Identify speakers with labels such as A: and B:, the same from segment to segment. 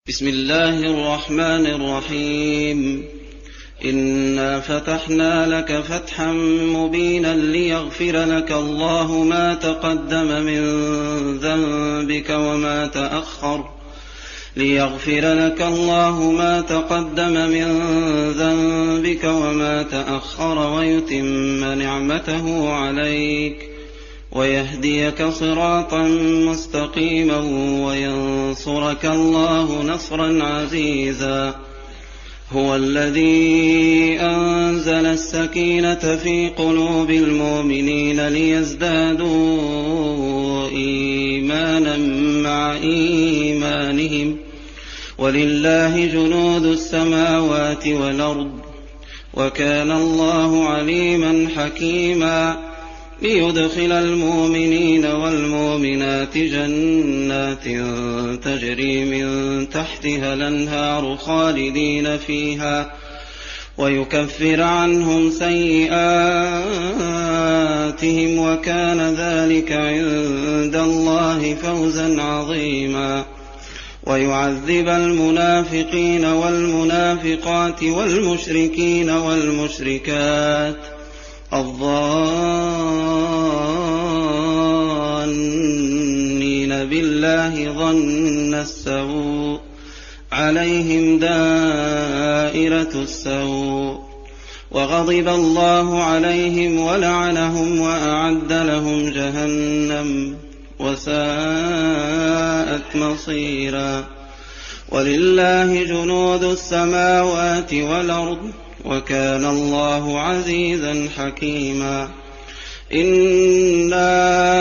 A: بسم الله الرحمن الرحيم. إنا فتحنا لك فتحا مبينا ليغفر لك الله ما تقدم من ذنبك وما تأخر ويتم نعمته عليك ويهديك صراطا مستقيما وينصرك الله نصرا عزيزا. هو الذي أنزل السكينة في قلوب المؤمنين ليزدادوا إيمانا مع إيمانهم ولله جنود السماوات والأرض وكان الله عليما حكيما. ليدخل المؤمنين والمؤمنات جنات تجري من تحتها الأنهار خالدين فيها ويكفر عنهم سيئاتهم وكان ذلك عند الله فوزا عظيما. ويعذب المنافقين والمنافقات والمشركين والمشركات الظانين بالله ظن السوء عليهم دائرة السوء وغضب الله عليهم ولعنهم وأعد لهم جهنم وساءت مصيرا. ولله جنود السماوات والأرض وكان الله عزيزا حكيما. إنا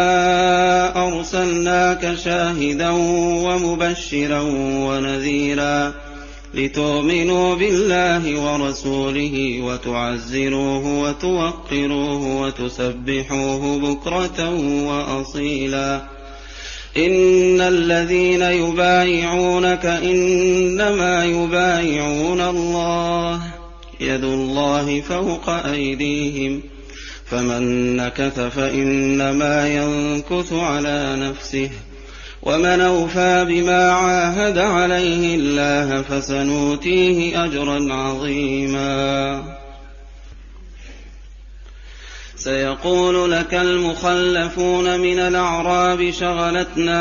A: أرسلناك شاهدا ومبشرا ونذيرا لتؤمنوا بالله ورسوله وتعزروه وتوقروه وتسبحوه بكرة وأصيلا. إن الذين يبايعونك إنما يبايعون الله يد الله فوق أيديهم فمن نكث فإنما ينكث على نفسه ومن أوفى بما عاهد عليه الله فسنؤتيه أجرا عظيما. سيقول لك المخلفون من الأعراب شغلتنا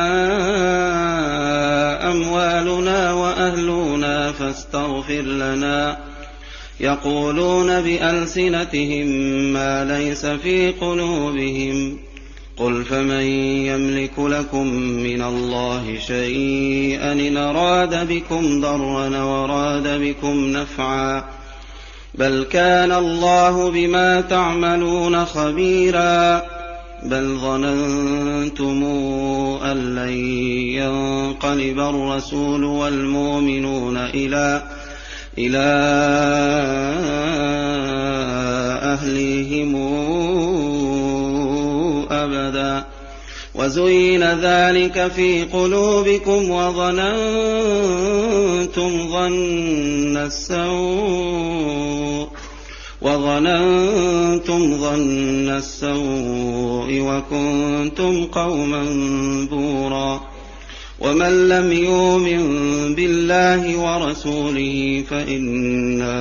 A: أموالنا وأهلنا فاستغفر لنا يقولون بألسنتهم ما ليس في قلوبهم قل فمن يملك لكم من الله شيئا إن أراد بكم ضرا وأراد بكم نفعا بل كان الله بما تعملون خبيرا. بل ظننتم أن لن ينقلب الرسول والمؤمنون إلى أهليهم أبدا وزين ذلك في قلوبكم وظننتم ظن السوء وكنتم قوما بورا. ومن لم يؤمن بالله ورسوله فإنا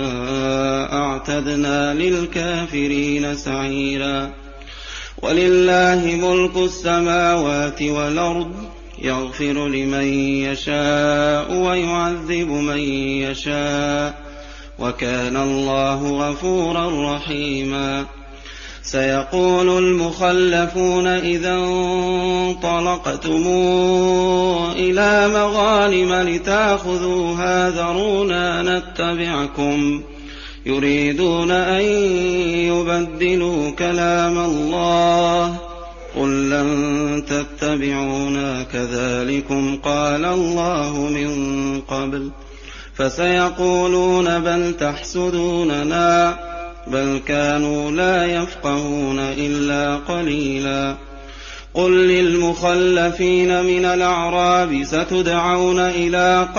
A: أعتدنا للكافرين سعيرا. ولله ملك السماوات والأرض يغفر لمن يشاء ويعذب من يشاء وكان الله غفورا رحيما. سيقول المخلفون إذا انطلقتم إلى مغانم لتأخذوها ذرونا نتبعكم يريدون أن يبدلوا كلام الله قل لن تتبعونا كذلكم قال الله من قبل فسيقولون بل تحسدوننا بل كانوا لا يفقهون إلا قليلا. قل للمخلفين من الأعراب ستدعون إلى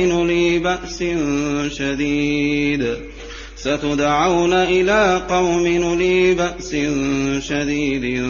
A: قوم أولي بأس شديد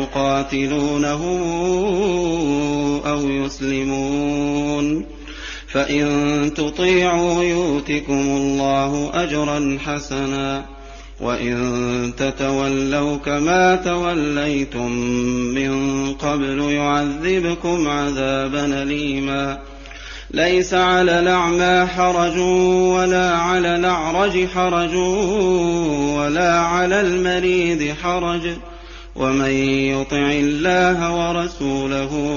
A: تقاتلونهم أو يسلمون فإن تطيعوا يؤتكم الله أجرا حسنا وإن تتولوا كما توليتم من قبل يعذبكم عذابا أليما ليس على الأعمى حرج ولا على الأعرج حرج ولا على المريض حرج ومن يطع الله ورسوله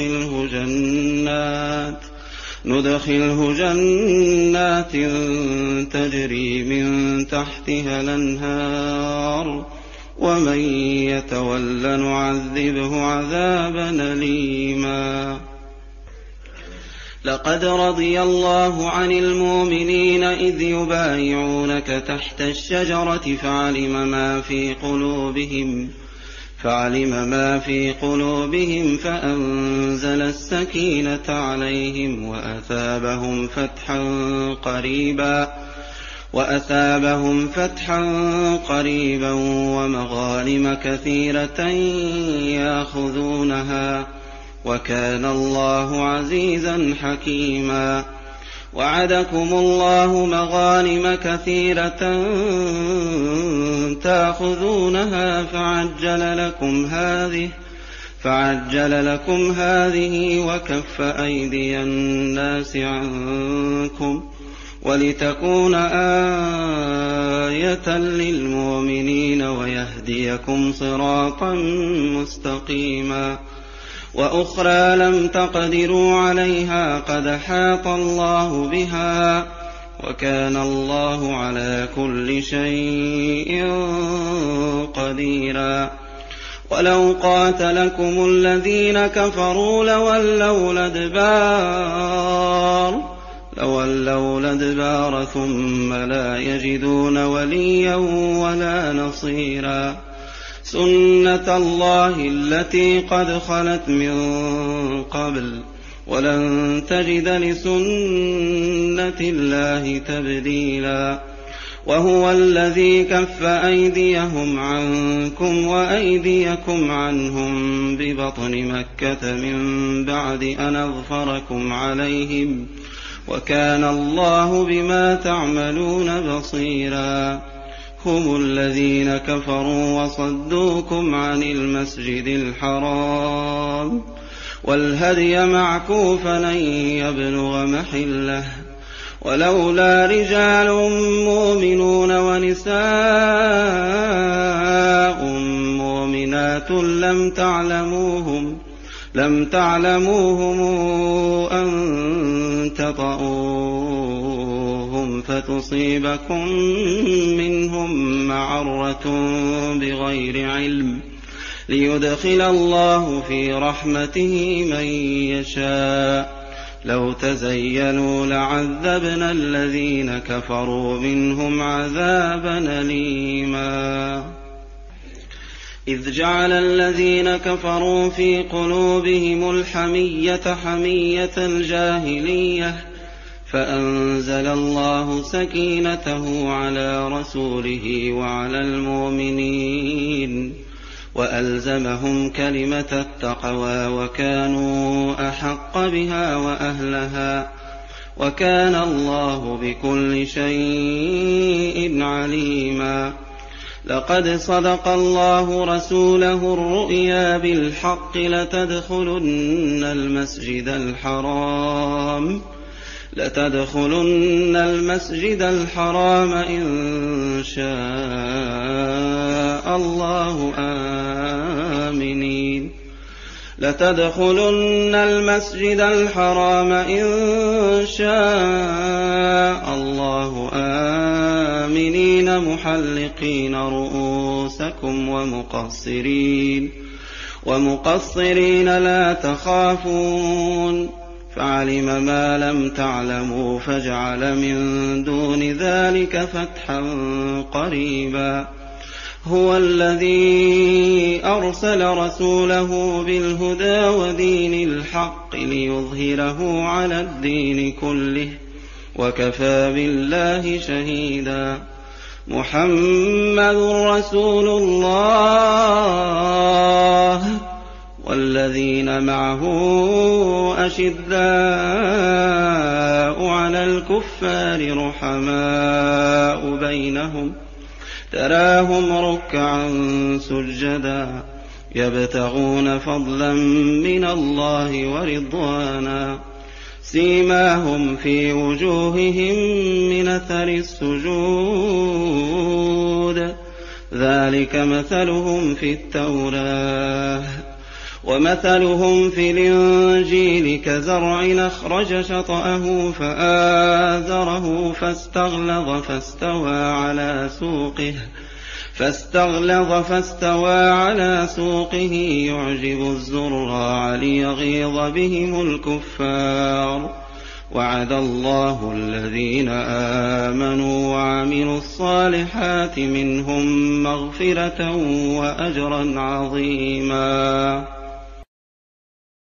A: ندخله جنات تجري من تحتها الأنهار ومن يتول نعذبه عذابا أليما لقد رضي الله عن المؤمنين إذ يبايعونك تحت الشجرة فعلم ما في قلوبهم فأنزل السكينة عليهم وأثابهم فتحا قريبا ومغانم كثيرة يأخذونها وكان الله عزيزا حكيما وعدكم الله مغانم كثيرة تأخذونها فعجل لكم هذه وكف أيدي الناس عنكم ولتكون آية للمؤمنين ويهديكم صراطا مستقيما وأخرى لم تقدروا عليها قد أحاط الله بها وكان الله على كل شيء قديرا ولو قاتلكم الذين كفروا لولوا الأدبار ثم لا يجدون وليا ولا نصيرا سنة الله التي قد خلت من قبل ولن تجد لسنة الله تبديلا وهو الذي كف أيديهم عنكم وأيديكم عنهم ببطن مكة من بعد أن أظفركم عليهم وكان الله بما تعملون بصيرا هم الذين كفروا وصدوكم عن المسجد الحرام والهدي معكوفا أن يبلغ محله ولولا رجال مؤمنون ونساء مؤمنات لم تعلموهم أن تطؤوهم فتصيبكم منهم معرة بغير علم ليدخل الله في رحمته من يشاء لو تزينوا لعذبنا الذين كفروا منهم عذابا أليما إذ جعل الذين كفروا في قلوبهم الحمية حمية الجاهلية فأنزل الله سكينته على رسوله وعلى المؤمنين وألزمهم كلمة التقوى وكانوا أحق بها وأهلها وكان الله بكل شيء عليما لقد صدق الله رسوله الرؤيا بالحق لتدخلن المسجد الحرام إن شاء الله آمنين لتدخلن المسجد الحرام إن شاء الله آمنين محلقين رؤوسكم ومقصرين لا تخافون فعلم ما لم تعلموا فجعل من دون ذلك فتحا قريبا هو الذي أرسل رسوله بالهدى ودين الحق ليظهره على الدين كله وكفى بالله شهيدا محمد رسول الله والذين معه أشداء على الكفار رحماء بينهم تراهم ركعا سجدا يبتغون فضلا من الله ورضوانا سيماهم في وجوههم من أثر السجود ذلك مثلهم في التوراة ومثلهم في الإنجيل كزرع أخرج شطأه فآزره فاستغلظ فاستوى على سوقه يعجب الزراع ليغيظ بهم الكفار وعد الله الذين آمنوا وعملوا الصالحات منهم مغفرة وأجرا عظيما